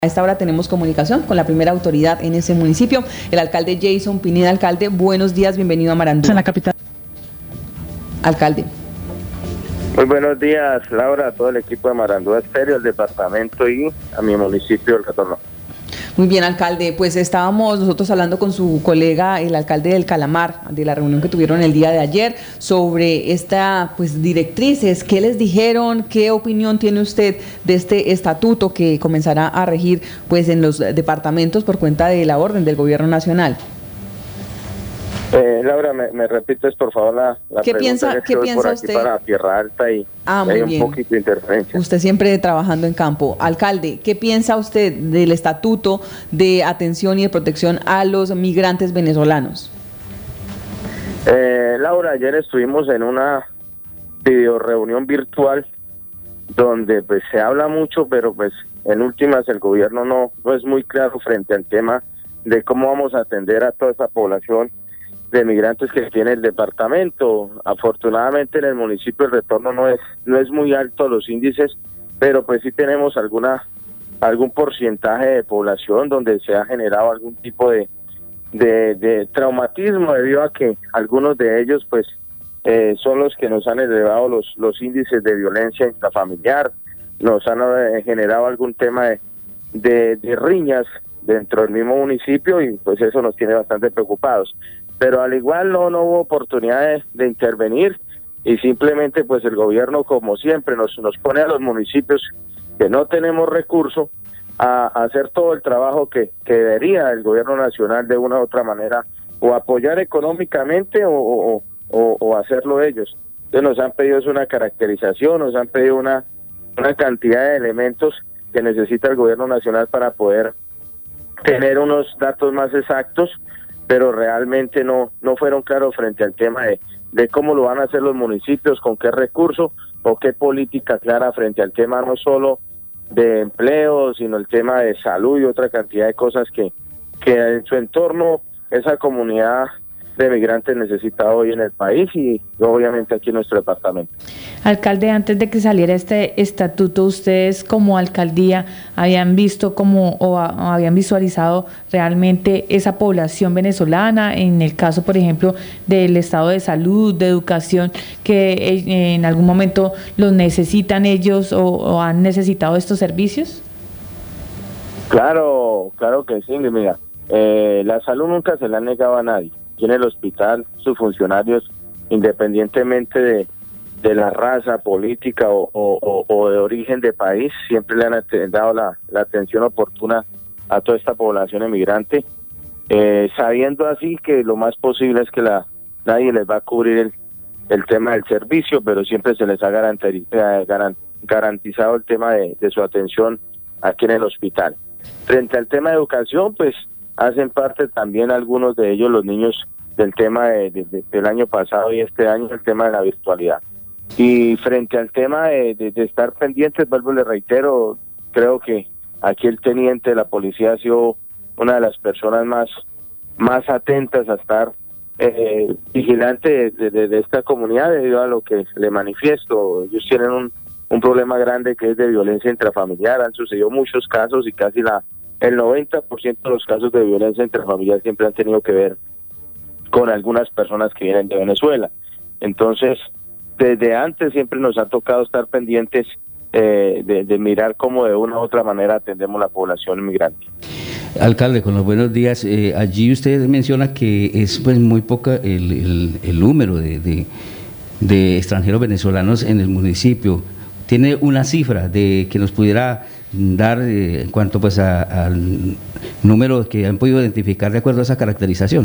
A esta hora tenemos comunicación con la primera autoridad en ese municipio, el alcalde Jason Pineda. Alcalde, buenos días, bienvenido a Marandúa. En la capital. Alcalde. Muy buenos días, Laura, a todo el equipo de Marandúa Estéreo, al departamento y a mi municipio, El Retorno. Muy bien, alcalde, pues estábamos nosotros hablando con su colega, el alcalde del Calamar, de la reunión que tuvieron el día de ayer, sobre esta, pues, directrices. ¿Qué les dijeron? ¿Qué opinión tiene usted de este estatuto que comenzará a regir, pues, en los departamentos por cuenta de la orden del gobierno nacional? Laura, me repites por favor la ¿Qué pregunta? piensa por aquí usted? Para Tierra Alta y muy hay un bien. poquito de interferencia. Usted siempre trabajando en campo. Alcalde, ¿qué piensa usted del estatuto de atención y de protección a los migrantes venezolanos? Laura, ayer estuvimos en una videoreunión virtual donde pues se habla mucho, pero pues en últimas el gobierno no es muy claro frente al tema de cómo vamos a atender a toda esa población de migrantes que tiene el departamento. Afortunadamente en el municipio el retorno no es muy alto los índices, pero pues sí tenemos algún porcentaje de población donde se ha generado algún tipo de traumatismo debido a que algunos de ellos pues son los que nos han elevado los índices de violencia intrafamiliar, nos han generado algún tema de riñas dentro del mismo municipio y pues eso nos tiene bastante preocupados. Pero al igual no hubo oportunidad de intervenir y simplemente pues el gobierno, como siempre, nos pone a los municipios que no tenemos recursos a hacer todo el trabajo que debería el gobierno nacional de una u otra manera, o apoyar económicamente o hacerlo ellos. Entonces nos han pedido una caracterización, nos han pedido una cantidad de elementos que necesita el gobierno nacional para poder tener unos datos más exactos, pero realmente no fueron claros frente al tema de cómo lo van a hacer los municipios, con qué recursos o qué política clara frente al tema no solo de empleo, sino el tema de salud y otra cantidad de cosas que en su entorno esa comunidad de migrantes necesita hoy en el país y obviamente aquí en nuestro departamento. Alcalde, antes de que saliera este estatuto, ustedes como alcaldía habían visto habían visualizado realmente esa población venezolana, en el caso, por ejemplo, del estado de salud, de educación, que en algún momento los necesitan ellos o han necesitado estos servicios? Claro que sí, mira, la salud nunca se la ha negado a nadie. Aquí en el hospital, sus funcionarios, independientemente de la raza política o de origen de país, siempre le han dado la atención oportuna a toda esta población emigrante, sabiendo así que lo más posible es que nadie les va a cubrir el tema del servicio, pero siempre se les ha garantizado el tema de su atención aquí en el hospital. Frente al tema de educación, pues hacen parte también algunos de ellos, los niños, del tema del año pasado y este año, el tema de la virtualidad. Y frente al tema de estar pendientes, vuelvo y le reitero, creo que aquí el teniente de la policía ha sido una de las personas más atentas a estar vigilante de esta comunidad debido a lo que le manifiesto. Ellos tienen un problema grande que es de violencia intrafamiliar, han sucedido muchos casos y casi el 90% de los casos de violencia intrafamiliar siempre han tenido que ver con algunas personas que vienen de Venezuela. Entonces, desde antes siempre nos ha tocado estar pendientes de mirar cómo de una u otra manera atendemos la población inmigrante. Alcalde, con los buenos días. Allí usted menciona que es pues muy poca el número de extranjeros venezolanos en el municipio. ¿Tiene una cifra de que nos pudiera dar en cuanto pues al número que han podido identificar de acuerdo a esa caracterización?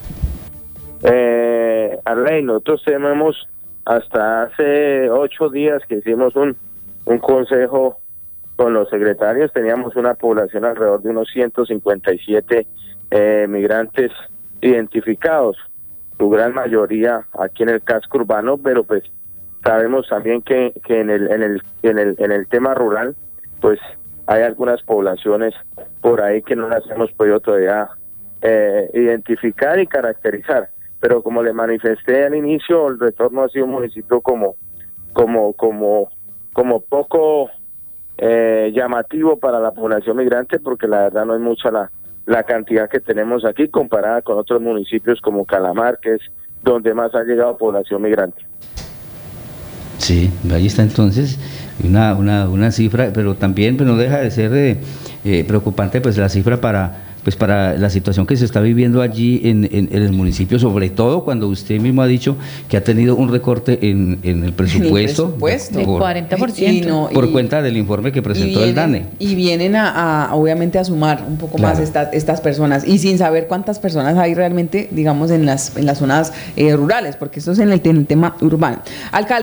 Arley, nosotros tenemos hasta hace 8 días que hicimos un consejo con los secretarios, teníamos una población alrededor de unos 157 migrantes identificados, su gran mayoría aquí en el casco urbano, pero pues sabemos también que en el tema rural pues hay algunas poblaciones por ahí que no las hemos podido todavía identificar y caracterizar, pero como le manifesté al inicio, el Retorno ha sido un municipio como poco llamativo para la población migrante, porque la verdad no es mucha la cantidad que tenemos aquí comparada con otros municipios como Calamar, que es donde más ha llegado población migrante. Sí, ahí está entonces una cifra, pero también pues, no deja de ser preocupante pues la cifra para la situación que se está viviendo allí en el municipio, sobre todo cuando usted mismo ha dicho que ha tenido un recorte en el presupuesto, de 40%. Por cuenta del informe que presentó el DANE. Y vienen obviamente a sumar un poco Claro. más estas personas, y sin saber cuántas personas hay realmente, digamos, en las zonas rurales, porque esto es en el tema urbano. Alcalde.